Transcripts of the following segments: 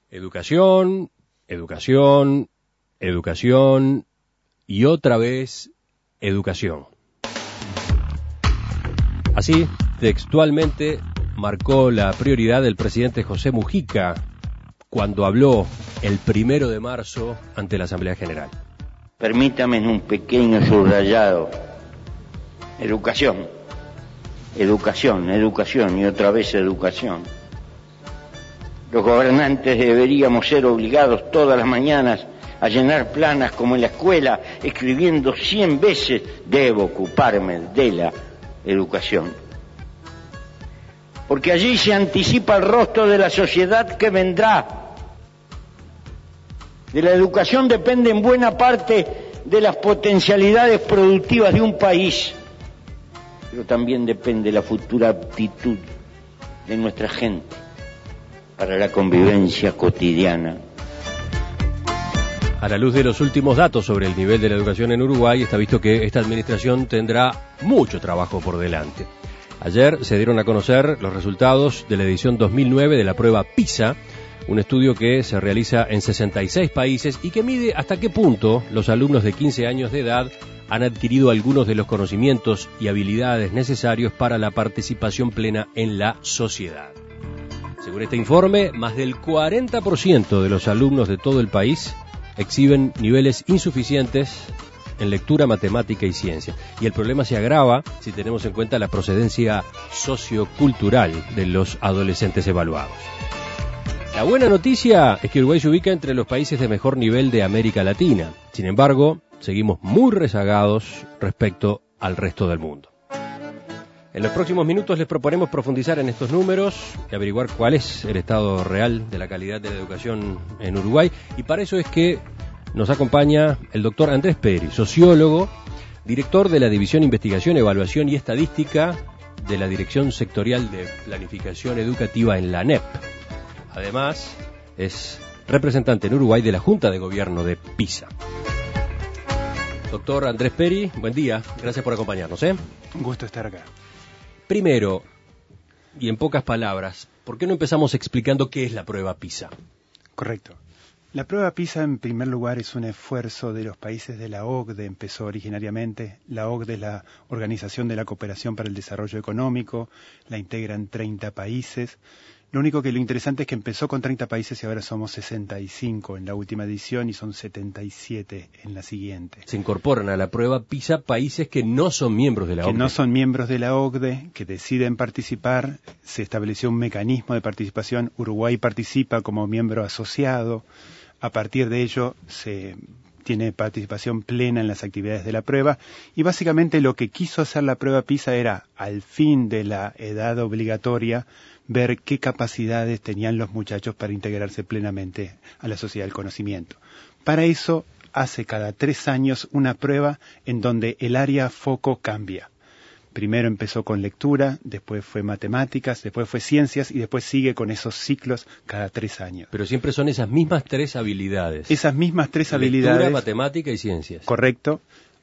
Educación, educación, educación y otra vez educación. Así, textualmente, marcó la prioridad del presidente José Mujica cuando habló el 1 de marzo ante la Asamblea General. Permítame en un pequeño subrayado. Educación, educación, educación y otra vez educación. Los gobernantes deberíamos ser obligados todas las mañanas a llenar planas como en la escuela, escribiendo 100 veces, debo ocuparme de la educación. Porque allí se anticipa el rostro de la sociedad que vendrá. De la educación depende en buena parte de las potencialidades productivas de un país, pero también depende la futura aptitud de nuestra gente para la convivencia cotidiana. A la luz de los últimos datos sobre el nivel de la educación en Uruguay, está visto que esta administración tendrá mucho trabajo por delante. Ayer se dieron a conocer los resultados de la edición 2009 de la prueba PISA, un estudio que se realiza en 66 países y que mide hasta qué punto los alumnos de 15 años de edad han adquirido algunos de los conocimientos y habilidades necesarios para la participación plena en la sociedad. Según este informe, más del 40% de los alumnos de todo el país exhiben niveles insuficientes en lectura, matemática y ciencia. Y el problema se agrava si tenemos en cuenta la procedencia sociocultural de los adolescentes evaluados. La buena noticia es que Uruguay se ubica entre los países de mejor nivel de América Latina. Sin embargo, seguimos muy rezagados respecto al resto del mundo. En los próximos minutos les proponemos profundizar en estos números y averiguar cuál es el estado real de la calidad de la educación en Uruguay. Y para eso es que nos acompaña el doctor Andrés Peri, sociólogo, director de la División Investigación, Evaluación y Estadística de la Dirección Sectorial de Planificación Educativa en la ANEP. Además, es representante en Uruguay de la Junta de Gobierno de PISA. Doctor Andrés Peri, buen día, gracias por acompañarnos. Un gusto estar acá. Primero, y en pocas palabras, ¿por qué no empezamos explicando qué es la prueba PISA? Correcto. La prueba PISA, en primer lugar, es un esfuerzo de los países de la OCDE, empezó originariamente. La OCDE es la Organización de la Cooperación para el Desarrollo Económico, la integran 30 países. Lo interesante es que empezó con 30 países y ahora somos 65 en la última edición y son 77 en la siguiente. Se incorporan a la prueba PISA países que no son miembros de la OCDE. Que no son miembros de la OCDE, que deciden participar. Se estableció un mecanismo de participación. Uruguay participa como miembro asociado. A partir de ello se tiene participación plena en las actividades de la prueba. Y básicamente lo que quiso hacer la prueba PISA era, al fin de la edad obligatoria, ver qué capacidades tenían los muchachos para integrarse plenamente a la sociedad del conocimiento. Para eso hace cada 3 años una prueba en donde el área foco cambia. Primero empezó con lectura, después fue matemáticas, después fue ciencias y después sigue con esos ciclos cada 3 años. Pero siempre son esas mismas 3 habilidades. Esas mismas 3 habilidades. Lectura, matemática y ciencias. Correcto.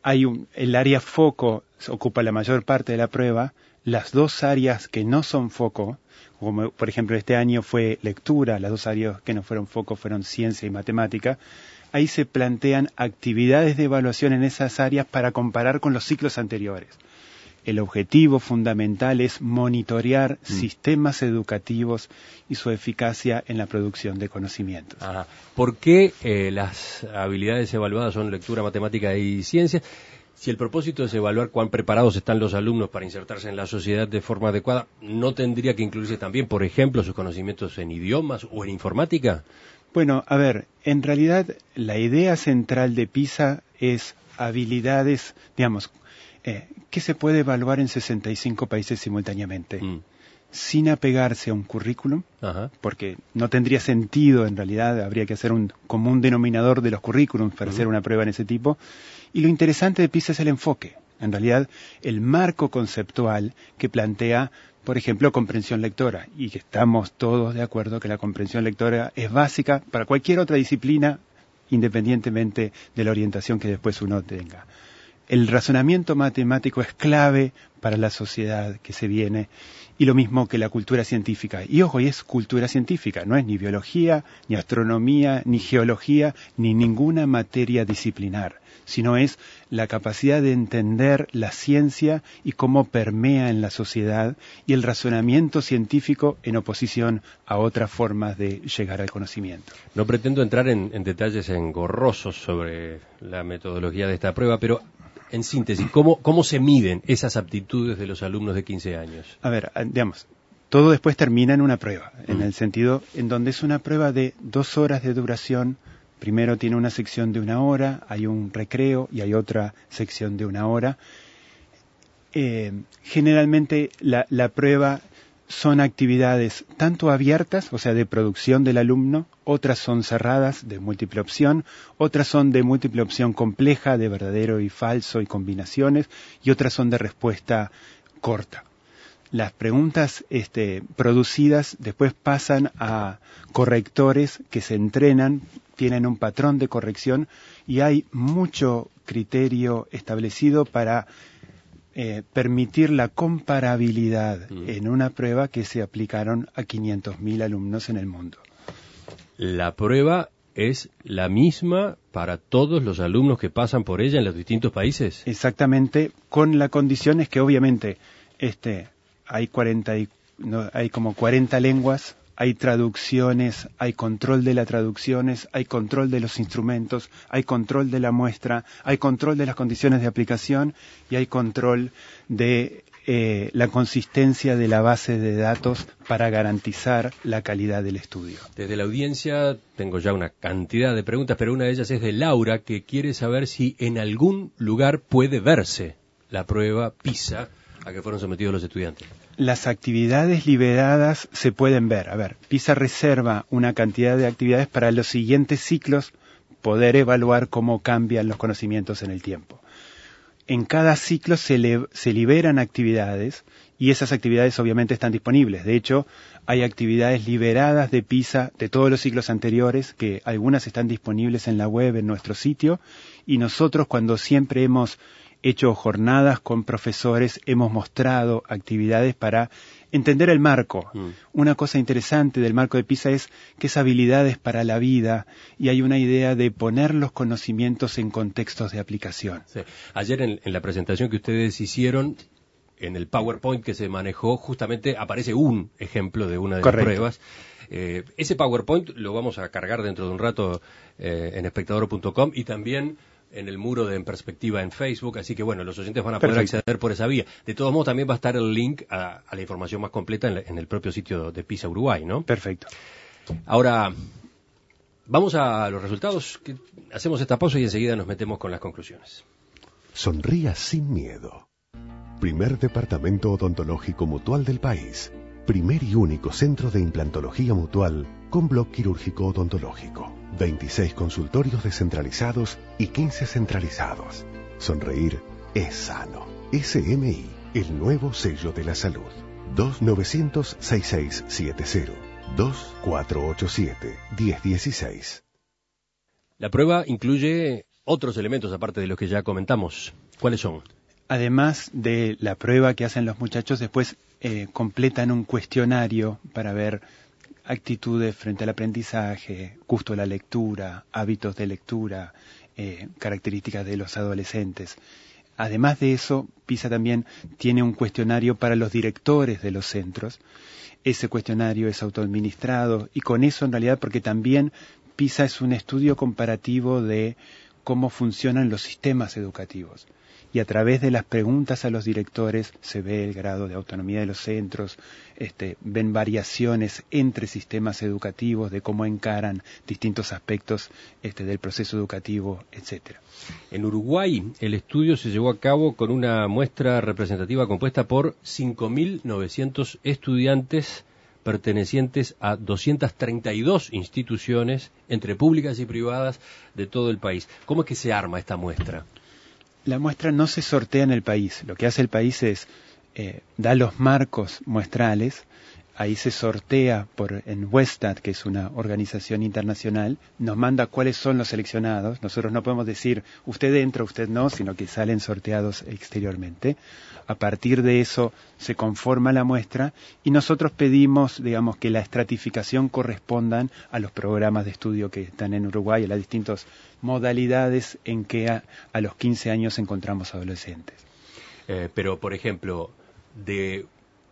El área foco ocupa la mayor parte de la prueba. Las 2 áreas que no son foco, como por ejemplo este año fue lectura, las 2 áreas que no fueron foco fueron ciencia y matemática, ahí se plantean actividades de evaluación en esas áreas para comparar con los ciclos anteriores. El objetivo fundamental es monitorear sistemas educativos y su eficacia en la producción de conocimientos. Ajá. ¿Por qué las habilidades evaluadas son lectura, matemática y ciencia? Si el propósito es evaluar cuán preparados están los alumnos para insertarse en la sociedad de forma adecuada, ¿no tendría que incluirse también, por ejemplo, sus conocimientos en idiomas o en informática? Bueno, a ver, en realidad la idea central de PISA es habilidades, digamos, que se puede evaluar en 65 países simultáneamente, sin apegarse a un currículum, porque no tendría sentido, en realidad habría que hacer un común denominador de los currículums para hacer una prueba en ese tipo. Y lo interesante de PISA es el enfoque, en realidad el marco conceptual que plantea, por ejemplo, comprensión lectora, y que estamos todos de acuerdo que la comprensión lectora es básica para cualquier otra disciplina, independientemente de la orientación que después uno tenga. el razonamiento matemático es clave para la sociedad que se viene, y lo mismo que la cultura científica. Y ojo, y es cultura científica, no es ni biología, ni astronomía, ni geología, ni ninguna materia disciplinar, sino es la capacidad de entender la ciencia y cómo permea en la sociedad, y el razonamiento científico en oposición a otras formas de llegar al conocimiento. No pretendo entrar en detalles engorrosos sobre la metodología de esta prueba, pero en síntesis, ¿cómo se miden esas aptitudes de los alumnos de 15 años? A ver, digamos, todo después termina en una prueba, en el sentido en donde es una prueba de 2 horas de duración. Primero tiene una sección de 1 hora, hay un recreo y hay otra sección de 1 hora. Generalmente la prueba son actividades tanto abiertas, o sea, de producción del alumno, otras son cerradas, de múltiple opción, otras son de múltiple opción compleja, de verdadero y falso y combinaciones, y otras son de respuesta corta. Las preguntas producidas después pasan a correctores que se entrenan, tienen un patrón de corrección, y hay mucho criterio establecido para permitir la comparabilidad en una prueba que se aplicaron a 500.000 alumnos en el mundo. La prueba es la misma para todos los alumnos que pasan por ella en los distintos países. Exactamente, con la condición es que obviamente hay como 40 lenguas, hay traducciones, hay control de las traducciones, hay control de los instrumentos, hay control de la muestra, hay control de las condiciones de aplicación y hay control de la consistencia de la base de datos para garantizar la calidad del estudio. Desde la audiencia tengo ya una cantidad de preguntas, pero una de ellas es de Laura, que quiere saber si en algún lugar puede verse la prueba PISA a que fueron sometidos los estudiantes. Las actividades liberadas se pueden ver. A ver, PISA reserva una cantidad de actividades para los siguientes ciclos poder evaluar cómo cambian los conocimientos en el tiempo. En cada ciclo se liberan actividades y esas actividades obviamente están disponibles. De hecho, hay actividades liberadas de PISA de todos los ciclos anteriores, que algunas están disponibles en la web, en nuestro sitio, y nosotros, cuando siempre hemos hecho jornadas con profesores, hemos mostrado actividades para entender el marco. Una cosa interesante del marco de PISA es que es habilidades para la vida, y hay una idea de poner los conocimientos en contextos de aplicación. Sí. Ayer en la presentación que ustedes hicieron, en el PowerPoint que se manejó, justamente aparece un ejemplo de una de las pruebas. Ese PowerPoint lo vamos a cargar dentro de un rato en espectador.com y también en el muro de En Perspectiva en Facebook, así que bueno, los oyentes van a poder acceder por esa vía. De todos modos, también va a estar el link a la información más completa en el propio sitio de PISA Uruguay, ¿no? Perfecto. Ahora, vamos a los resultados. Hacemos esta pausa y enseguida nos metemos con las conclusiones. Sonría sin miedo. Primer departamento odontológico mutual del país. Primer y único centro de implantología mutual con bloque quirúrgico odontológico. 26 consultorios descentralizados y 15 centralizados. Sonreír es sano. SMI, el nuevo sello de la salud. 2900-6670. 2487-1016. La prueba incluye otros elementos aparte de los que ya comentamos. ¿Cuáles son? Además de la prueba que hacen los muchachos, después completan un cuestionario para ver actitudes frente al aprendizaje, gusto a la lectura, hábitos de lectura, características de los adolescentes. Además de eso, PISA también tiene un cuestionario para los directores de los centros. Ese cuestionario es autoadministrado, y con eso en realidad, porque también PISA es un estudio comparativo de cómo funcionan los sistemas educativos. Y a través de las preguntas a los directores se ve el grado de autonomía de los centros, ven variaciones entre sistemas educativos, de cómo encaran distintos aspectos del proceso educativo, etcétera. En Uruguay, el estudio se llevó a cabo con una muestra representativa compuesta por 5.900 estudiantes pertenecientes a 232 instituciones, entre públicas y privadas, de todo el país. ¿Cómo es que se arma esta muestra? La muestra no se sortea en el país. Lo que hace el país es da los marcos muestrales, ahí se sortea en Westat, que es una organización internacional, nos manda cuáles son los seleccionados. Nosotros no podemos decir, usted entra, usted no, sino que salen sorteados exteriormente. A partir de eso se conforma la muestra y nosotros pedimos, digamos, que la estratificación correspondan a los programas de estudio que están en Uruguay, a las distintas modalidades en que a los 15 años encontramos adolescentes. Pero, por ejemplo, de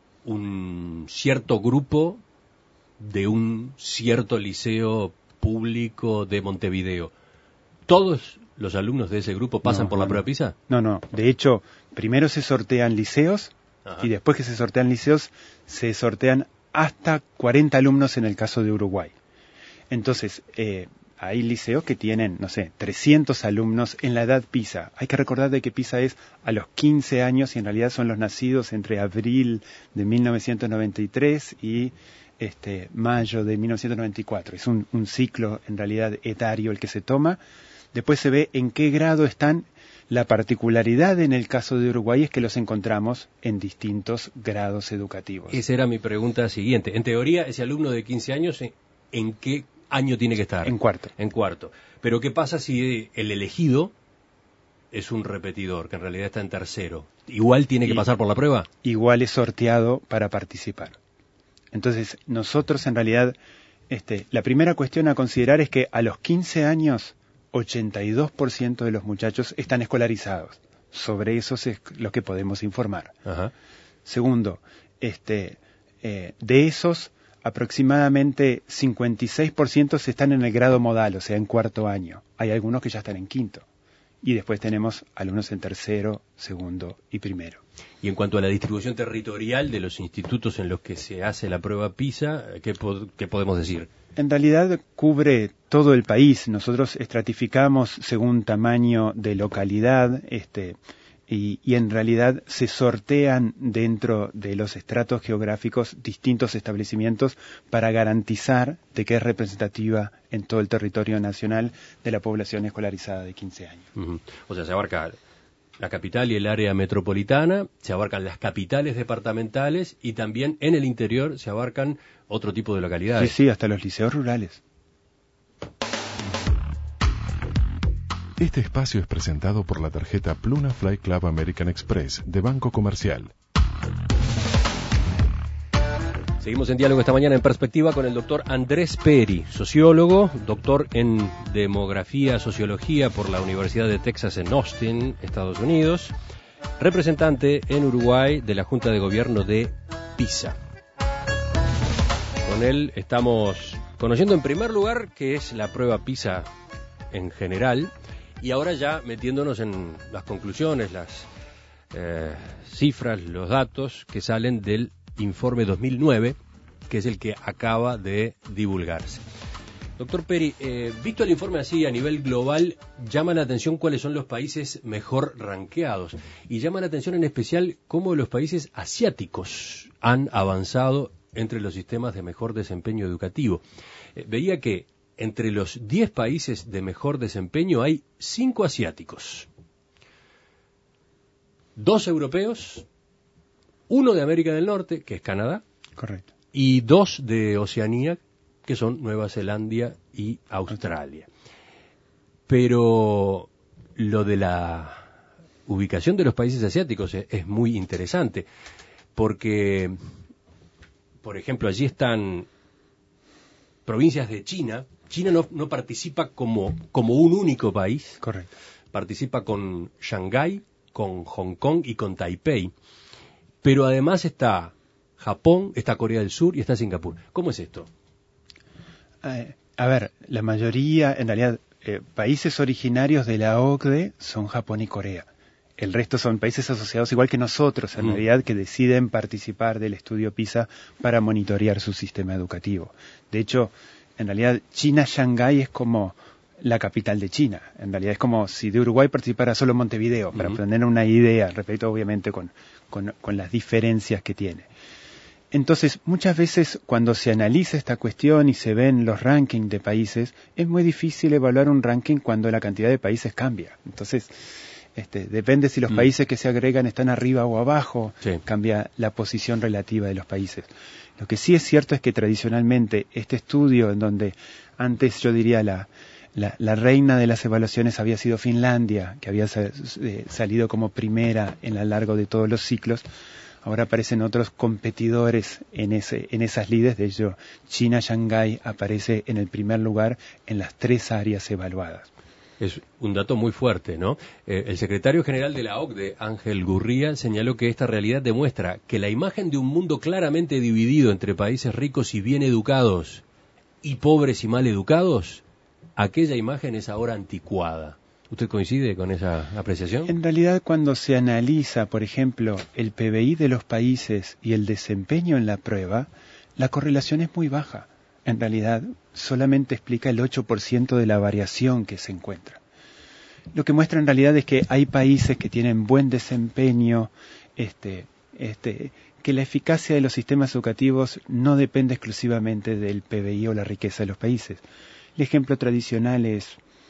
un cierto grupo de un cierto liceo público de Montevideo, ¿todos los alumnos de ese grupo pasan por la prueba PISA? No. De hecho, primero se sortean liceos. Ajá. Y después que se sortean liceos, se sortean hasta 40 alumnos en el caso de Uruguay. Entonces, hay liceos que tienen, 300 alumnos en la edad PISA. Hay que recordar de que PISA es a los 15 años y en realidad son los nacidos entre abril de 1993 y mayo de 1994. Es un ciclo en realidad etario el que se toma. Después se ve en qué grado están. La particularidad en el caso de Uruguay es que los encontramos en distintos grados educativos. Esa era mi pregunta siguiente. En teoría, ese alumno de 15 años, ¿en qué año tiene que estar? En cuarto. En cuarto. Pero ¿qué pasa si el elegido es un repetidor, que en realidad está en tercero? ¿Igual tiene que pasar por la prueba? Igual es sorteado para participar. Entonces, nosotros en realidad, la primera cuestión a considerar es que a los 15 años, 82% de los muchachos están escolarizados. Sobre eso es lo que podemos informar. Ajá. Segundo, de esos, aproximadamente 56% están en el grado modal, o sea, en cuarto año. Hay algunos que ya están en quinto. Y después tenemos alumnos en tercero, segundo y primero. Y en cuanto a la distribución territorial de los institutos en los que se hace la prueba PISA, ¿qué podemos decir? En realidad cubre todo el país. Nosotros estratificamos según tamaño de localidad, y en realidad se sortean dentro de los estratos geográficos distintos establecimientos para garantizar de que es representativa en todo el territorio nacional de la población escolarizada de 15 años. Uh-huh. O sea, se abarca la capital y el área metropolitana, se abarcan las capitales departamentales y también en el interior se abarcan otro tipo de localidades. Sí, hasta los liceos rurales. Este espacio es presentado por la tarjeta Pluna Fly Club American Express de Banco Comercial. Seguimos en diálogo esta mañana en Perspectiva con el doctor Andrés Peri, sociólogo, doctor en Demografía, Sociología por la Universidad de Texas en Austin, Estados Unidos, representante en Uruguay de la Junta de Gobierno de PISA. Con él estamos conociendo en primer lugar qué es la prueba PISA en general y ahora ya metiéndonos en las conclusiones, las cifras, los datos que salen del informe 2009, que es el que acaba de divulgarse. Doctor Peri, visto el informe así a nivel global, llama la atención cuáles son los países mejor rankeados y llama la atención en especial cómo los países asiáticos han avanzado entre los sistemas de mejor desempeño educativo. Veía que entre los 10 países de mejor desempeño hay 5 asiáticos, 2 europeos, 1 de América del Norte, que es Canadá. Correcto. Y 2 de Oceanía, que son Nueva Zelanda y Australia. Pero lo de la ubicación de los países asiáticos es muy interesante, porque, por ejemplo, allí están provincias de China. China no participa como un único país. Correcto. Participa con Shanghái, con Hong Kong y con Taipei. Pero además está Japón, está Corea del Sur y está Singapur. ¿Cómo es esto? A ver, la mayoría, en realidad, países originarios de la OCDE son Japón y Corea. El resto son países asociados igual que nosotros, en realidad, que deciden participar del estudio PISA para monitorear su sistema educativo. De hecho, en realidad, China-Shanghái es como la capital de China. En realidad es como si de Uruguay participara solo Montevideo, para tener una idea, respecto obviamente con las diferencias que tiene. Entonces, muchas veces cuando se analiza esta cuestión y se ven los rankings de países, es muy difícil evaluar un ranking cuando la cantidad de países cambia. Entonces, Depende si los países que se agregan están arriba o abajo, Sí. cambia la posición relativa de los países. Lo que sí es cierto es que tradicionalmente este estudio, en donde antes yo diría la reina de las evaluaciones había sido Finlandia, que había salido como primera en lo largo de todos los ciclos, ahora aparecen otros competidores en esas lides. De hecho, China, Shanghái aparece en el primer lugar en las 3 áreas evaluadas. Es un dato muy fuerte, ¿no? El secretario general de la OCDE, Ángel Gurría, señaló que esta realidad demuestra que la imagen de un mundo claramente dividido entre países ricos y bien educados y pobres y mal educados, aquella imagen es ahora anticuada. ¿Usted coincide con esa apreciación? En realidad, cuando se analiza, por ejemplo, el PBI de los países y el desempeño en la prueba, la correlación es muy baja. En realidad, solamente explica el 8% de la variación que se encuentra. Lo que muestra en realidad es que hay países que tienen buen desempeño, que la eficacia de los sistemas educativos no depende exclusivamente del PBI o la riqueza de los países. El ejemplo tradicional es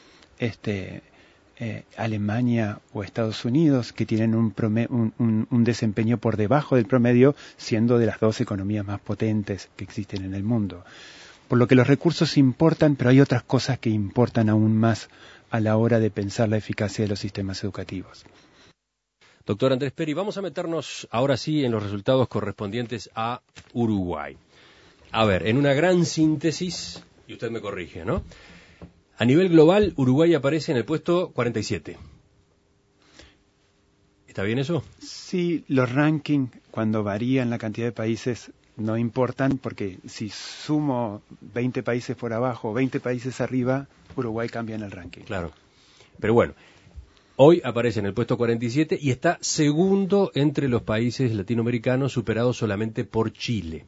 Alemania o Estados Unidos, que tienen un desempeño por debajo del promedio, siendo de las 2 economías más potentes que existen en el mundo. Por lo que los recursos importan, pero hay otras cosas que importan aún más a la hora de pensar la eficacia de los sistemas educativos. Doctor Andrés Peri, vamos a meternos ahora sí en los resultados correspondientes a Uruguay. A ver, en una gran síntesis, y usted me corrige, ¿no? A nivel global, Uruguay aparece en el puesto 47. ¿Está bien eso? Sí, los rankings, cuando varían la cantidad de países, no importan, porque si sumo 20 países por abajo, 20 países arriba, Uruguay cambia en el ranking. Claro. Pero bueno, hoy aparece en el puesto 47 y está segundo entre los países latinoamericanos, superado solamente por Chile.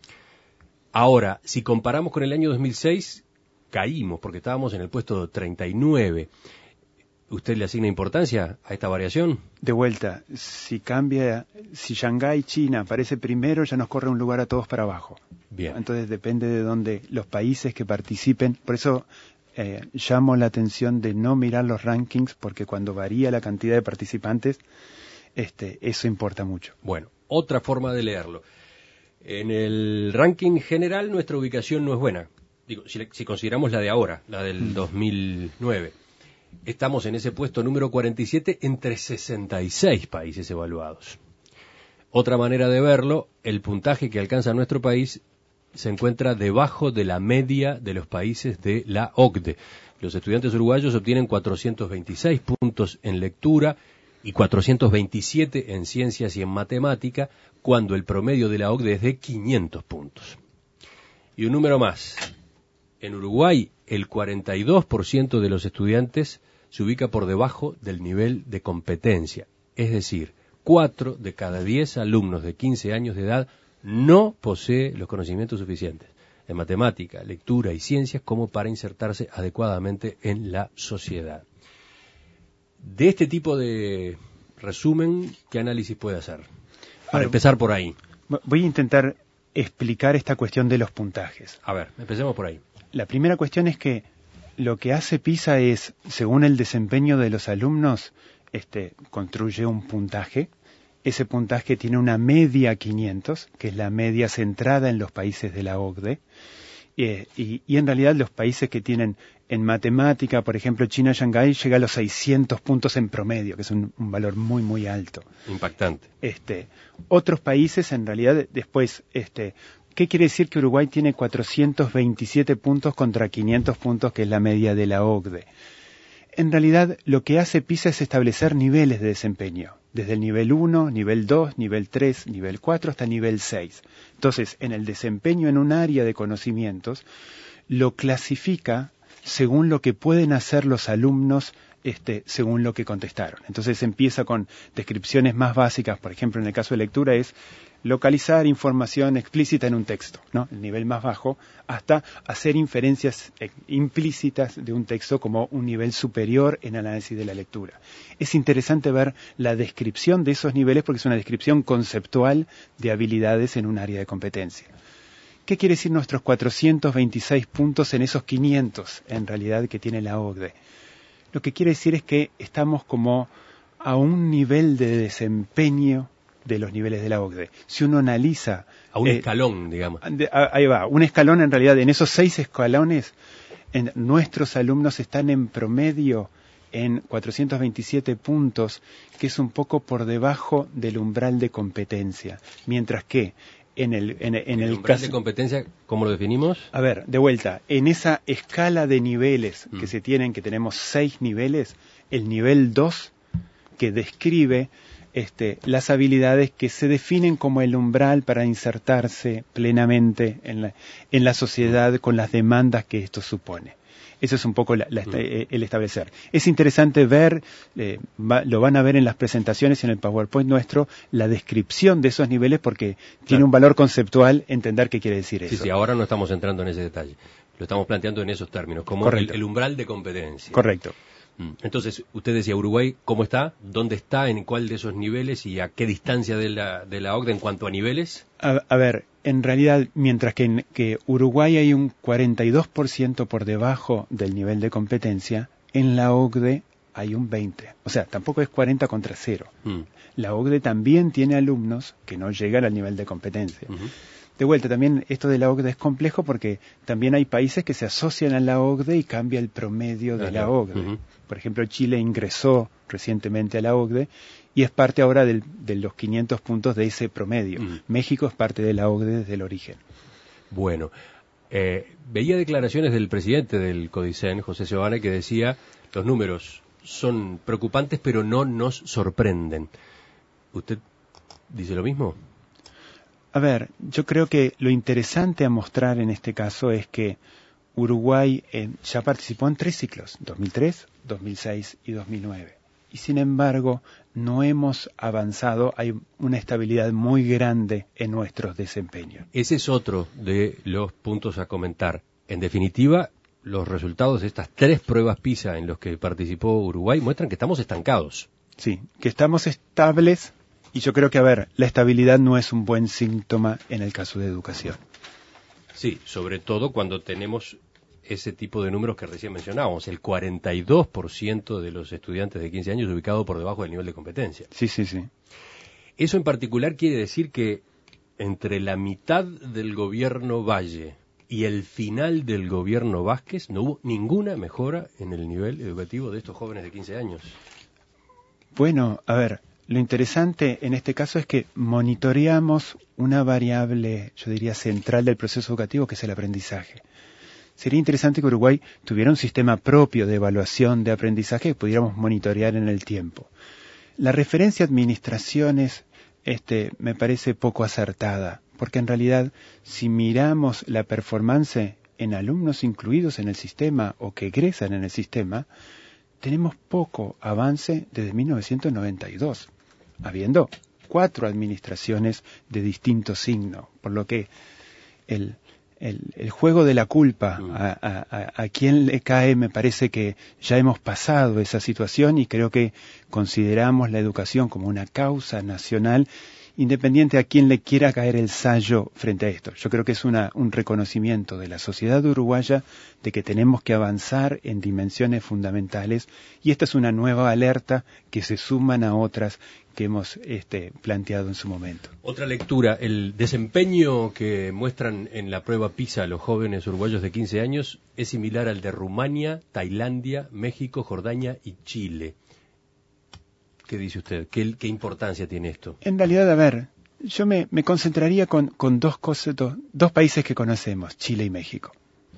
Ahora, si comparamos con el año 2006, caímos, porque estábamos en el puesto 39. ¿Usted le asigna importancia a esta variación? De vuelta, si Shanghái, China, aparece primero, ya nos corre un lugar a todos para abajo. Bien. Entonces depende de dónde los países que participen. Por eso llamo la atención de no mirar los rankings, porque cuando varía la cantidad de participantes, eso importa mucho. Bueno, otra forma de leerlo. En el ranking general nuestra ubicación no es buena. Digo, si consideramos la de ahora, la del 2009. Estamos en ese puesto número 47 entre 66 países evaluados. Otra manera de verlo, el puntaje que alcanza nuestro país se encuentra debajo de la media de los países de la OCDE. Los estudiantes uruguayos obtienen 426 puntos en lectura y 427 en ciencias y en matemática, cuando el promedio de la OCDE es de 500 puntos. Y un número más. En Uruguay, el 42% de los estudiantes se ubica por debajo del nivel de competencia. Es decir, 4 de cada 10 alumnos de 15 años de edad no posee los conocimientos suficientes en matemática, lectura y ciencias como para insertarse adecuadamente en la sociedad. De este tipo de resumen, ¿qué análisis puede hacer? Para empezar por ahí. Voy a intentar explicar esta cuestión de los puntajes. A ver, empecemos por ahí. La primera cuestión es que lo que hace PISA es, según el desempeño de los alumnos, construye un puntaje. Ese puntaje tiene una media 500, que es la media centrada en los países de la OCDE. Y en realidad los países que tienen en matemática, por ejemplo, China, Shanghái, llega a los 600 puntos en promedio, que es un valor muy, muy alto. Impactante. Otros países, en realidad, después, ¿qué quiere decir que Uruguay tiene 427 puntos contra 500 puntos, que es la media de la OCDE? En realidad, lo que hace PISA es establecer niveles de desempeño, desde el nivel 1, nivel 2, nivel 3, nivel 4, hasta nivel 6. Entonces, en el desempeño en un área de conocimientos, lo clasifica según lo que pueden hacer los alumnos, según lo que contestaron. Entonces empieza con descripciones más básicas, por ejemplo, en el caso de lectura es localizar información explícita en un texto, ¿no? El nivel más bajo, hasta hacer inferencias implícitas de un texto como un nivel superior en análisis de la lectura. Es interesante ver la descripción de esos niveles porque es una descripción conceptual de habilidades en un área de competencia. ¿Qué quiere decir nuestros 426 puntos en esos 500 en realidad que tiene la OCDE? Lo que quiere decir es que estamos como a un nivel de desempeño de los niveles de la OCDE. Si uno analiza... A un escalón, digamos. Ahí va, un escalón en realidad. En esos 6 escalones, nuestros alumnos están en promedio en 427 puntos, que es un poco por debajo del umbral de competencia. Mientras que en el umbral de competencia, ¿cómo lo definimos? A ver, de vuelta, en esa escala de niveles que se tienen, que tenemos 6 niveles, el nivel 2, que describe las habilidades que se definen como el umbral para insertarse plenamente en la sociedad con las demandas que esto supone. Eso es un poco el establecer. Es interesante ver, lo van a ver en las presentaciones y en el PowerPoint nuestro, la descripción de esos niveles, porque tiene un valor conceptual entender qué quiere decir eso. Sí, ahora no estamos entrando en ese detalle. Lo estamos planteando en esos términos, como el umbral de competencia. Correcto. Entonces, usted decía, Uruguay, ¿cómo está? ¿Dónde está? ¿En cuál de esos niveles? ¿Y a qué distancia de la OCDE en cuanto a niveles? A ver, en realidad, mientras que Uruguay hay un 42% por debajo del nivel de competencia, en la OCDE hay un 20%. O sea, tampoco es 40 contra 0. La OCDE también tiene alumnos que no llegan al nivel de competencia. De vuelta, también esto de la OCDE es complejo porque también hay países que se asocian a la OCDE y cambia el promedio de la OCDE. Por ejemplo, Chile ingresó recientemente a la OCDE y es parte ahora de los 500 puntos de ese promedio. México es parte de la OCDE desde el origen. Bueno, veía declaraciones del presidente del CODICEN, José Seoane, que decía, los números son preocupantes pero no nos sorprenden. ¿Usted dice lo mismo? A ver, yo creo que lo interesante a mostrar en este caso es que Uruguay ya participó en 3 ciclos, 2003, 2006 y 2009. Y sin embargo, no hemos avanzado, hay una estabilidad muy grande en nuestros desempeños. Ese es otro de los puntos a comentar. En definitiva, los resultados de estas 3 pruebas PISA en los que participó Uruguay muestran que estamos estancados. Sí, que estamos estables. Y yo creo que, a ver, la estabilidad no es un buen síntoma en el caso de educación. Sí, sobre todo cuando tenemos ese tipo de números que recién mencionábamos, el 42% de los estudiantes de 15 años ubicado por debajo del nivel de competencia. Sí. Eso en particular quiere decir que entre la mitad del gobierno Valle y el final del gobierno Vázquez no hubo ninguna mejora en el nivel educativo de estos jóvenes de 15 años. Bueno, a ver, lo interesante en este caso es que monitoreamos una variable, yo diría, central del proceso educativo, que es el aprendizaje. Sería interesante que Uruguay tuviera un sistema propio de evaluación de aprendizaje que pudiéramos monitorear en el tiempo. La referencia a administraciones me parece poco acertada, porque en realidad si miramos la performance en alumnos incluidos en el sistema o que egresan en el sistema, tenemos poco avance desde 1992, habiendo 4 administraciones de distinto signo, por lo que el juego de la culpa a quien le cae, me parece que ya hemos pasado esa situación y creo que consideramos la educación como una causa nacional, independiente a quien le quiera caer el sayo frente a esto. Yo creo que es un reconocimiento de la sociedad uruguaya de que tenemos que avanzar en dimensiones fundamentales y esta es una nueva alerta que se suman a otras que hemos planteado en su momento. Otra lectura, el desempeño que muestran en la prueba PISA los jóvenes uruguayos de 15 años es similar al de Rumania, Tailandia, México, Jordania y Chile. ¿Qué dice usted? ¿Qué importancia tiene esto? En realidad, a ver, yo me concentraría con 2 cosas, 2 países que conocemos, Chile y México.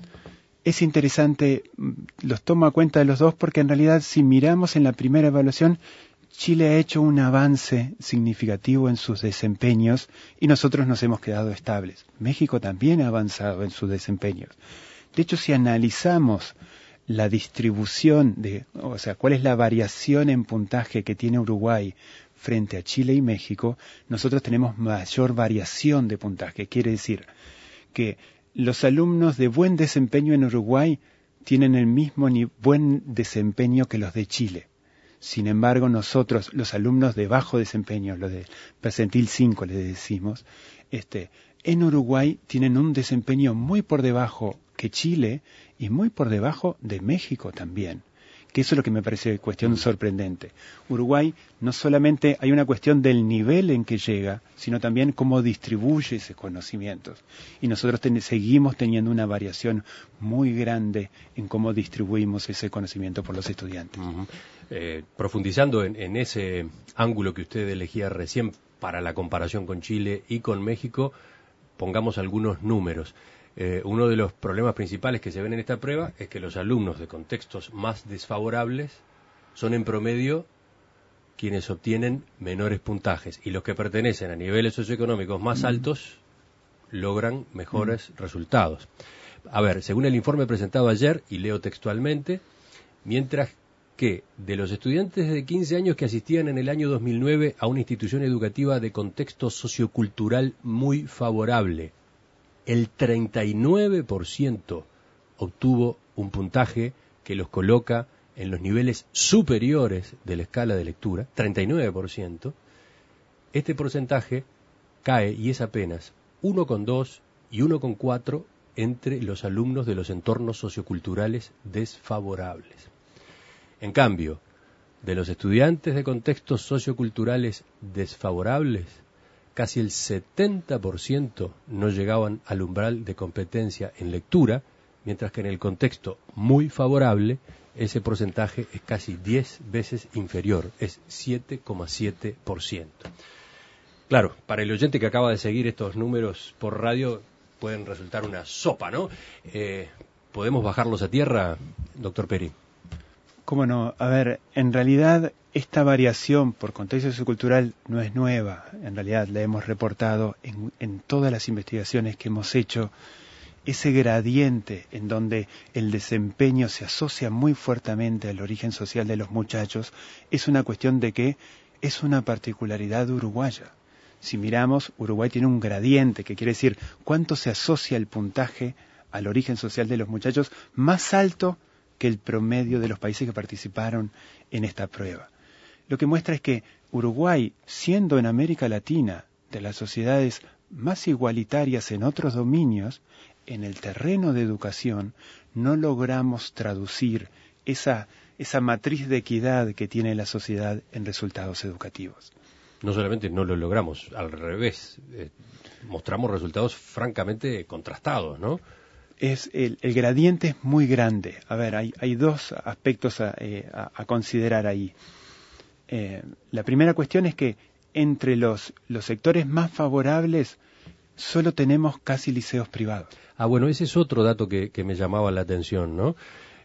Es interesante, los tomo a cuenta de los 2 porque en realidad si miramos en la primera evaluación, Chile ha hecho un avance significativo en sus desempeños y nosotros nos hemos quedado estables. México también ha avanzado en sus desempeños. De hecho, si analizamos la distribución o sea, cuál es la variación en puntaje que tiene Uruguay frente a Chile y México, nosotros tenemos mayor variación de puntaje. Quiere decir que los alumnos de buen desempeño en Uruguay tienen el mismo buen desempeño que los de Chile. Sin embargo, nosotros, los alumnos de bajo desempeño, los de percentil 5 le decimos, en Uruguay tienen un desempeño muy por debajo que Chile y muy por debajo de México también. que eso es lo que me parece cuestión sorprendente. Uruguay no solamente hay una cuestión del nivel en que llega, sino también cómo distribuye esos conocimientos. Y nosotros seguimos teniendo una variación muy grande en cómo distribuimos ese conocimiento por los estudiantes. Profundizando en ese ángulo que usted elegía recién para la comparación con Chile y con México, pongamos algunos números. Uno de los problemas principales que se ven en esta prueba es que los alumnos de contextos más desfavorables son en promedio quienes obtienen menores puntajes, y los que pertenecen a niveles socioeconómicos más altos logran mejores resultados. A ver, según el informe presentado ayer, y leo textualmente, mientras que de los estudiantes de 15 años que asistían en el año 2009 a una institución educativa de contexto sociocultural muy favorable, el 39% obtuvo un puntaje que los coloca en los niveles superiores de la escala de lectura, 39%, este porcentaje cae y es apenas 1,2 y 1,4 entre los alumnos de los entornos socioculturales desfavorables. En cambio, de los estudiantes de contextos socioculturales desfavorables, casi el 70% no llegaban al umbral de competencia en lectura, mientras que en el contexto muy favorable ese porcentaje es casi 10 veces inferior, es 7,7%. Claro, para el oyente que acaba de seguir estos números por radio pueden resultar una sopa, ¿no? ¿Podemos bajarlos a tierra, doctor Peri? ¿Cómo no? A ver, en realidad esta variación por contexto sociocultural no es nueva. En realidad la hemos reportado en todas las investigaciones que hemos hecho. Ese gradiente en donde el desempeño se asocia muy fuertemente al origen social de los muchachos es una cuestión de que es una particularidad uruguaya. Si miramos, Uruguay tiene un gradiente, que quiere decir cuánto se asocia el puntaje al origen social de los muchachos, más alto que el promedio de los países que participaron en esta prueba. Lo que muestra es que Uruguay, siendo en América Latina de las sociedades más igualitarias en otros dominios, en el terreno de educación no logramos traducir esa matriz de equidad que tiene la sociedad en resultados educativos. No solamente no lo logramos, al revés, mostramos resultados francamente contrastados, ¿no? El gradiente es muy grande. A ver, hay dos aspectos a considerar ahí. La primera cuestión es que entre los sectores más favorables solo tenemos casi liceos privados. Bueno, ese es otro dato que me llamaba la atención, ¿no?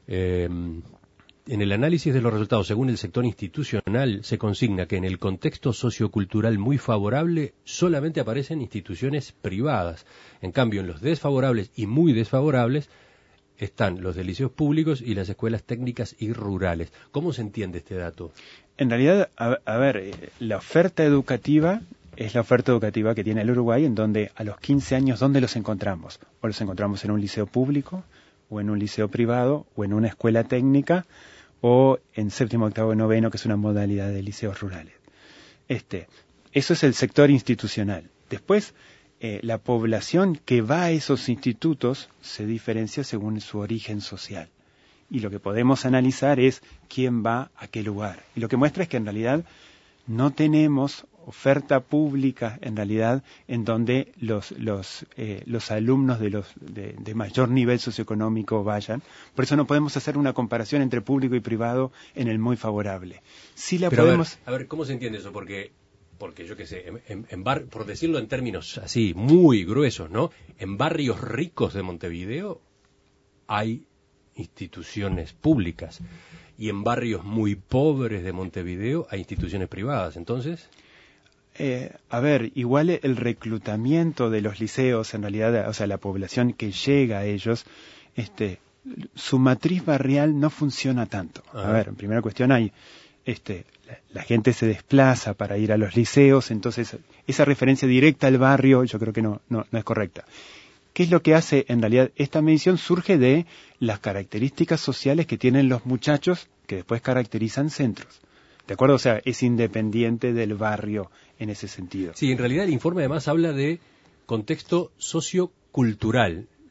En el análisis de los resultados, según el sector institucional, se consigna que en el contexto sociocultural muy favorable solamente aparecen instituciones privadas. En cambio, en los desfavorables y muy desfavorables están los de liceos públicos y las escuelas técnicas y rurales. ¿Cómo se entiende este dato? En realidad, a ver, la oferta educativa es la oferta educativa que tiene el Uruguay, en donde a los 15 años, ¿dónde los encontramos? O los encontramos en un liceo público, o en un liceo privado, o en una escuela técnica, o en séptimo, octavo, noveno, que es una modalidad de liceos rurales. Eso es el sector institucional. Después, la población que va a esos institutos se diferencia según su origen social. Y lo que podemos analizar es quién va a qué lugar. Y lo que muestra es que en realidad no tenemos oferta pública, en realidad, en donde los alumnos de mayor nivel socioeconómico vayan. Por eso no podemos hacer una comparación entre público y privado en el muy favorable. Sí la Pero podemos... a ver, ¿cómo se entiende eso? Porque yo qué sé, por decirlo en términos así muy gruesos, ¿no? En barrios ricos de Montevideo hay instituciones públicas y en barrios muy pobres de Montevideo hay instituciones privadas. Entonces... a ver, igual el reclutamiento de los liceos, en realidad, o sea, la población que llega a ellos, su matriz barrial no funciona tanto. A ver, en primera cuestión hay, la gente se desplaza para ir a los liceos, entonces esa referencia directa al barrio yo creo que no es correcta. ¿Qué es lo que hace en realidad? Esta medición surge de las características sociales que tienen los muchachos que después caracterizan centros. ¿De acuerdo? O sea, es independiente del barrio en ese sentido. Sí, en realidad el informe además habla de contexto sociocultural.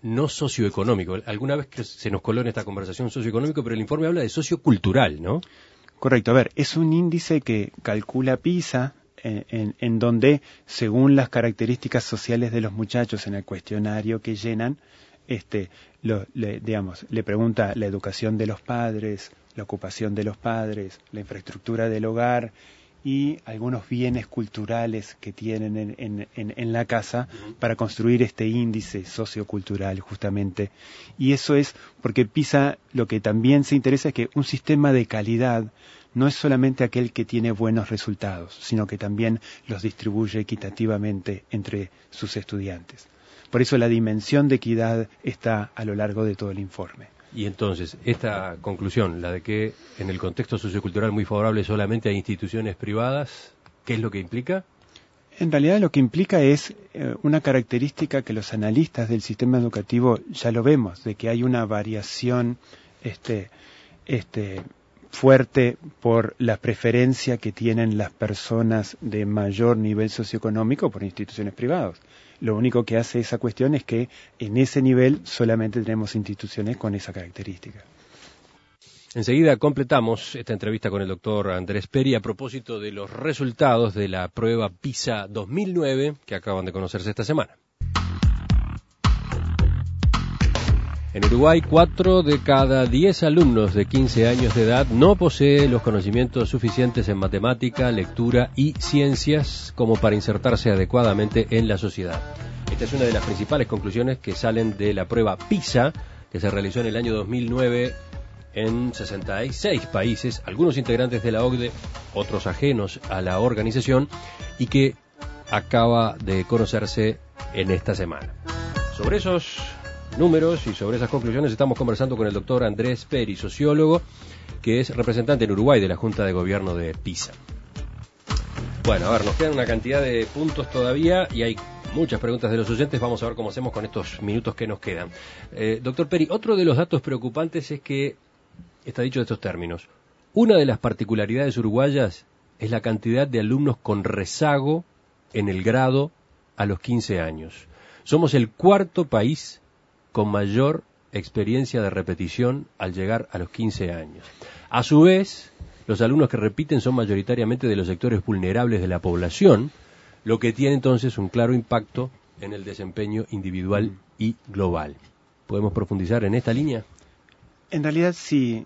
no socioeconómico. Alguna vez que se nos coló en esta conversación socioeconómico, pero el informe habla de sociocultural, ¿no? Correcto. A ver, es un índice que calcula PISA, en donde, según las características sociales de los muchachos en el cuestionario que llenan, le pregunta la educación de los padres, la ocupación de los padres, la infraestructura del hogar y algunos bienes culturales que tienen en la casa para construir este índice sociocultural justamente. Y eso es porque PISA lo que también se interesa es que un sistema de calidad no es solamente aquel que tiene buenos resultados, sino que también los distribuye equitativamente entre sus estudiantes. Por eso la dimensión de equidad está a lo largo de todo el informe. Y entonces, esta conclusión, la de que en el contexto sociocultural muy favorable solamente hay instituciones privadas, ¿qué es lo que implica? En realidad lo que implica es una característica que los analistas del sistema educativo ya lo vemos, de que hay una variación fuerte por la preferencia que tienen las personas de mayor nivel socioeconómico por instituciones privadas. Lo único que hace esa cuestión es que en ese nivel solamente tenemos instituciones con esa característica. Enseguida completamos esta entrevista con el doctor Andrés Peri a propósito de los resultados de la prueba PISA 2009 que acaban de conocerse esta semana. En Uruguay, 4 de cada 10 alumnos de 15 años de edad no posee los conocimientos suficientes en matemática, lectura y ciencias como para insertarse adecuadamente en la sociedad. Esta es una de las principales conclusiones que salen de la prueba PISA, que se realizó en el año 2009 en 66 países, algunos integrantes de la OCDE, otros ajenos a la organización, y que acaba de conocerse en esta semana. Sobre esos números y sobre esas conclusiones estamos conversando con el doctor Andrés Peri, sociólogo, que es representante en Uruguay de la Junta de Gobierno de PISA. Bueno, a ver, nos quedan una cantidad de puntos todavía y hay muchas preguntas de los oyentes. Vamos a ver cómo hacemos con estos minutos que nos quedan. Doctor Peri, otro de los datos preocupantes es que, está dicho de estos términos, una de las particularidades uruguayas es la cantidad de alumnos con rezago en el grado a los 15 años. Somos el cuarto país con mayor experiencia de repetición al llegar a los 15 años. A su vez, los alumnos que repiten son mayoritariamente de los sectores vulnerables de la población, lo que tiene entonces un claro impacto en el desempeño individual y global. ¿Podemos profundizar en esta línea? En realidad sí.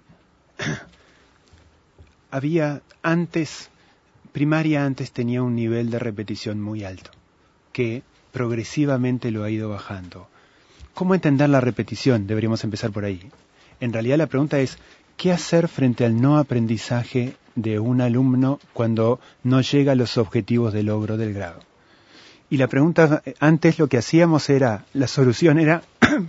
Primaria antes tenía un nivel de repetición muy alto, que progresivamente lo ha ido bajando. ¿Cómo entender la repetición? Deberíamos empezar por ahí. En realidad la pregunta es, ¿qué hacer frente al no aprendizaje de un alumno cuando no llega a los objetivos de logro del grado? Y la pregunta, antes lo que hacíamos era, la solución era,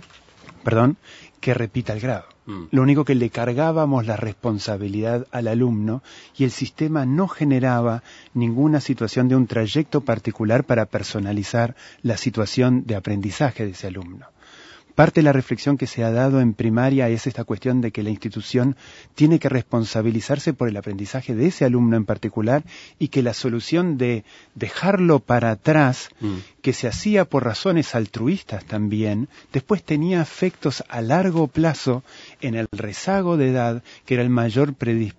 que repita el grado. Lo único que le cargábamos la responsabilidad al alumno y el sistema no generaba ninguna situación de un trayecto particular para personalizar la situación de aprendizaje de ese alumno. Parte de la reflexión que se ha dado en primaria es esta cuestión de que la institución tiene que responsabilizarse por el aprendizaje de ese alumno en particular y que la solución de dejarlo para atrás, que se hacía por razones altruistas también, después tenía efectos a largo plazo en el rezago de edad, que era el mayor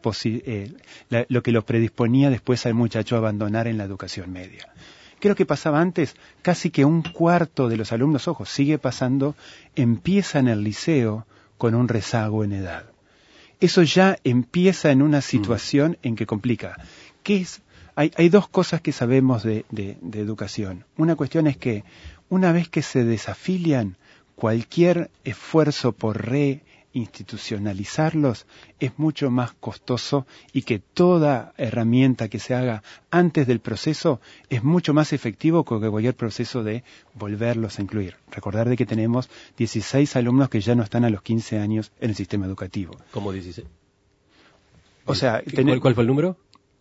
lo que lo predisponía después al muchacho a abandonar en la educación media. ¿Qué es lo que pasaba antes? Casi que un cuarto de los alumnos, ojo, sigue pasando, empieza en el liceo con un rezago en edad. Eso ya empieza en una situación en que complica. Hay dos cosas que sabemos de educación. Una cuestión es que una vez que se desafilian, cualquier esfuerzo por reinstitucionalizarlos es mucho más costoso y que toda herramienta que se haga antes del proceso es mucho más efectivo que cualquier proceso de volverlos a incluir. Recordar de que tenemos 16 alumnos que ya no están a los 15 años en el sistema educativo. ¿Cómo 16? O sea, ¿Cuál fue el número?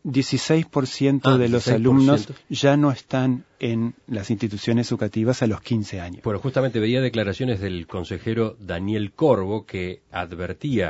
16% de los alumnos ya no están en las instituciones educativas a los 15 años. Bueno, justamente veía declaraciones del consejero Daniel Corvo que advertía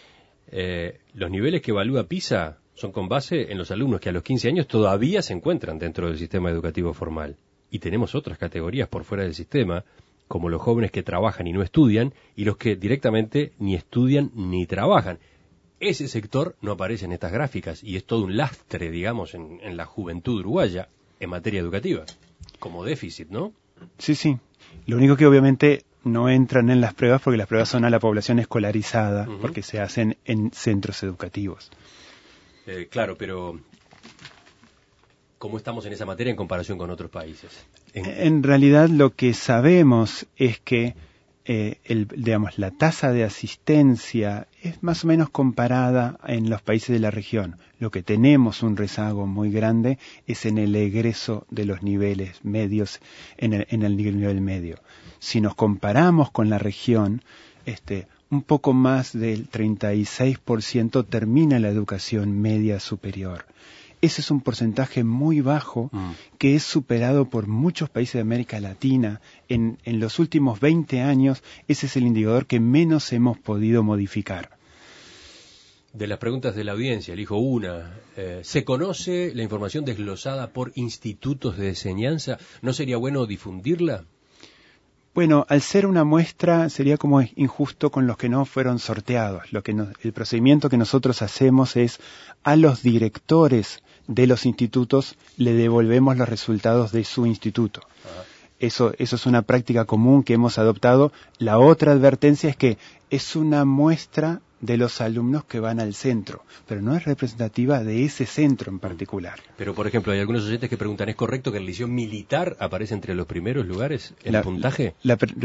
los niveles que evalúa PISA son con base en los alumnos que a los 15 años todavía se encuentran dentro del sistema educativo formal. Y tenemos otras categorías por fuera del sistema como los jóvenes que trabajan y no estudian, y los que directamente ni estudian ni trabajan. Ese sector no aparece en estas gráficas y es todo un lastre, digamos, en la juventud uruguaya en materia educativa, como déficit, ¿no? Sí, sí. Lo único que obviamente no entran en las pruebas porque las pruebas son a la población escolarizada, porque se hacen en centros educativos. Claro, pero ¿cómo estamos en esa materia en comparación con otros países? En realidad lo que sabemos es que la tasa de asistencia es más o menos comparada en los países de la región. Lo que tenemos un rezago muy grande es en el egreso de los niveles medios, en el nivel medio. Si nos comparamos con la región, un poco más del 36% termina la educación media superior. Ese es un porcentaje muy bajo que es superado por muchos países de América Latina. En los últimos 20 años, ese es el indicador que menos hemos podido modificar. De las preguntas de la audiencia, elijo una. ¿Se conoce la información desglosada por institutos de enseñanza? ¿No sería bueno difundirla? Bueno, al ser una muestra sería como injusto con los que no fueron sorteados. El procedimiento que nosotros hacemos es a los directores de los institutos le devolvemos los resultados de su instituto. Eso es una práctica común que hemos adoptado. La otra advertencia es que es una muestra de los alumnos que van al centro, pero no es representativa de ese centro en particular. Pero, por ejemplo, hay algunos oyentes que preguntan, ¿es correcto que el Liceo Militar aparece entre los primeros lugares en puntaje?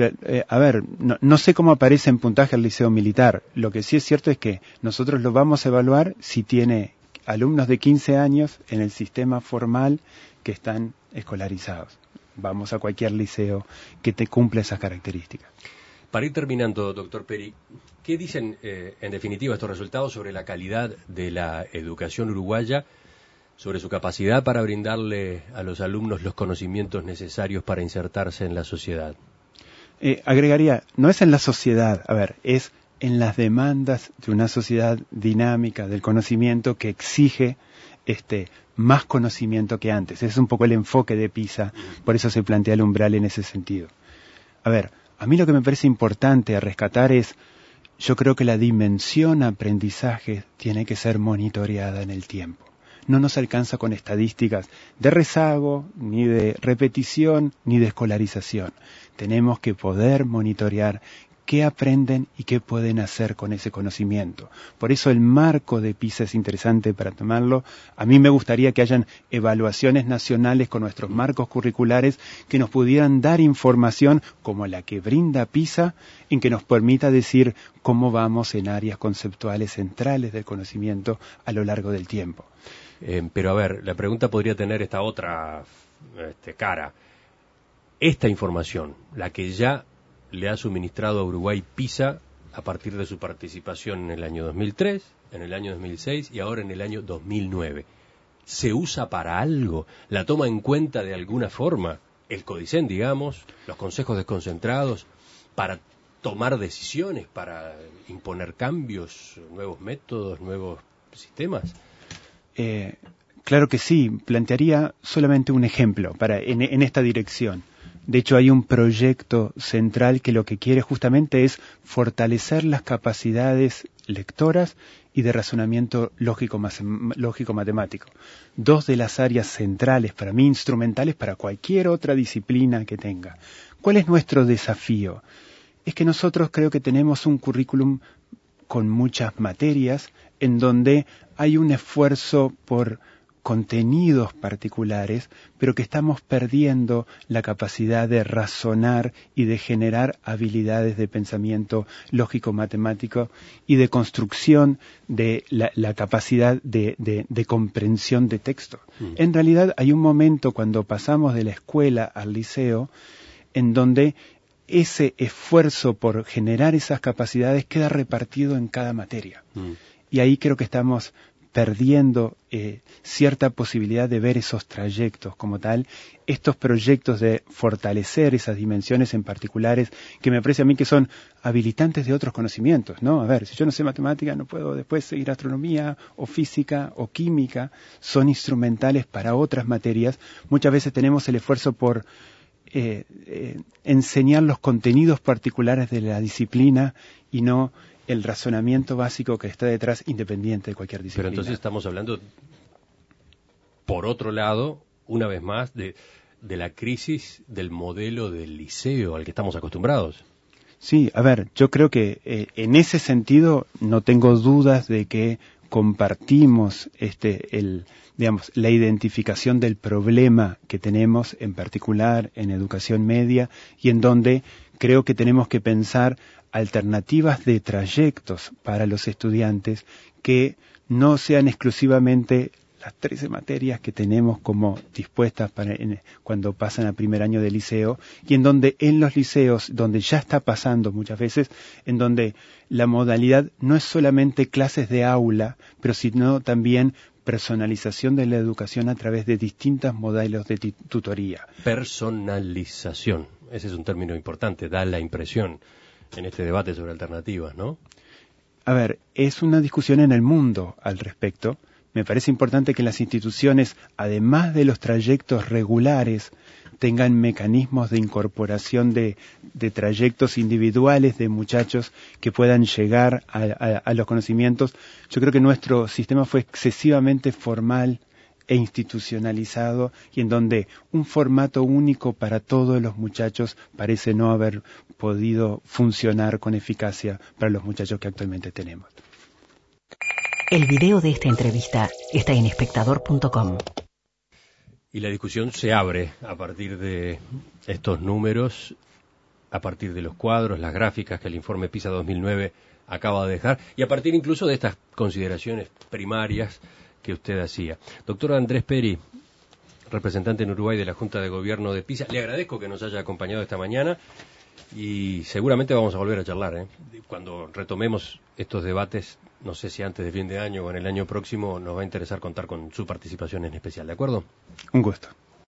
No sé cómo aparece en puntaje el Liceo Militar. Lo que sí es cierto es que nosotros lo vamos a evaluar si tiene alumnos de 15 años en el sistema formal que están escolarizados. Vamos a cualquier liceo que te cumpla esas características. Para ir terminando, doctor Peri, ¿qué dicen en definitiva estos resultados sobre la calidad de la educación uruguaya, sobre su capacidad para brindarle a los alumnos los conocimientos necesarios para insertarse en la sociedad? Agregaría, no es en la sociedad, es en las demandas de una sociedad dinámica del conocimiento que exige más conocimiento que antes. Ese es un poco el enfoque de PISA, por eso se plantea el umbral en ese sentido. A mí lo que me parece importante a rescatar es, yo creo que la dimensión aprendizaje tiene que ser monitoreada en el tiempo. No nos alcanza con estadísticas de rezago, ni de repetición, ni de escolarización. Tenemos que poder monitorear qué aprenden y qué pueden hacer con ese conocimiento. Por eso el marco de PISA es interesante para tomarlo. A mí me gustaría que hayan evaluaciones nacionales con nuestros marcos curriculares que nos pudieran dar información como la que brinda PISA, en que nos permita decir cómo vamos en áreas conceptuales centrales del conocimiento a lo largo del tiempo. Pero la pregunta podría tener esta otra cara. Esta información, la que ya le ha suministrado a Uruguay PISA a partir de su participación en el año 2003, en el año 2006 y ahora en el año 2009. ¿Se usa para algo? ¿La toma en cuenta de alguna forma el CODICEN, digamos, los consejos desconcentrados, para tomar decisiones, para imponer cambios, nuevos métodos, nuevos sistemas? Claro que sí. Plantearía solamente un ejemplo en esta dirección. De hecho, hay un proyecto central que lo que quiere justamente es fortalecer las capacidades lectoras y de razonamiento lógico-matemático. Dos de las áreas centrales, para mí, instrumentales para cualquier otra disciplina que tenga. ¿Cuál es nuestro desafío? Es que nosotros creo que tenemos un currículum con muchas materias en donde hay un esfuerzo por contenidos particulares, pero que estamos perdiendo la capacidad de razonar y de generar habilidades de pensamiento lógico-matemático y de construcción de la capacidad de comprensión de texto. En realidad hay un momento cuando pasamos de la escuela al liceo en donde ese esfuerzo por generar esas capacidades queda repartido en cada materia. Y ahí creo que estamos perdiendo cierta posibilidad de ver esos trayectos como tal, estos proyectos de fortalecer esas dimensiones en particulares que me parece a mí que son habilitantes de otros conocimientos, ¿no? Si yo no sé matemática, no puedo después seguir astronomía o física o química, son instrumentales para otras materias. Muchas veces tenemos el esfuerzo por enseñar los contenidos particulares de la disciplina y no el razonamiento básico que está detrás, independiente de cualquier disciplina. Pero entonces estamos hablando, por otro lado, una vez más, de la crisis del modelo del liceo al que estamos acostumbrados. Sí, a ver, yo creo que en ese sentido no tengo dudas de que compartimos la identificación del problema que tenemos, en particular en educación media, y en donde creo que tenemos que pensar alternativas de trayectos para los estudiantes que no sean exclusivamente las 13 materias que tenemos como dispuestas cuando pasan a primer año de liceo, y en donde en los liceos, donde ya está pasando muchas veces, en donde la modalidad no es solamente clases de aula, pero sino también personalización de la educación a través de distintos modelos de tutoría. Personalización, ese es un término importante, da la impresión en este debate sobre alternativas, ¿no? A ver, es una discusión en el mundo al respecto. Me parece importante que las instituciones, además de los trayectos regulares, tengan mecanismos de incorporación de trayectos individuales de muchachos que puedan llegar a los conocimientos. Yo creo que nuestro sistema fue excesivamente formal e institucionalizado, y en donde un formato único para todos los muchachos parece no haber podido funcionar con eficacia para los muchachos que actualmente tenemos. El video de esta entrevista está en espectador.com. Y la discusión se abre a partir de estos números, a partir de los cuadros, las gráficas que el informe PISA 2009 acaba de dejar, y a partir incluso de estas consideraciones primarias que usted hacía. Doctor Andrés Peri, representante en Uruguay de la Junta de Gobierno de PISA, le agradezco que nos haya acompañado esta mañana y seguramente vamos a volver a charlar, cuando retomemos estos debates, no sé si antes de fin de año o en el año próximo, nos va a interesar contar con su participación en especial, ¿de acuerdo? Un gusto.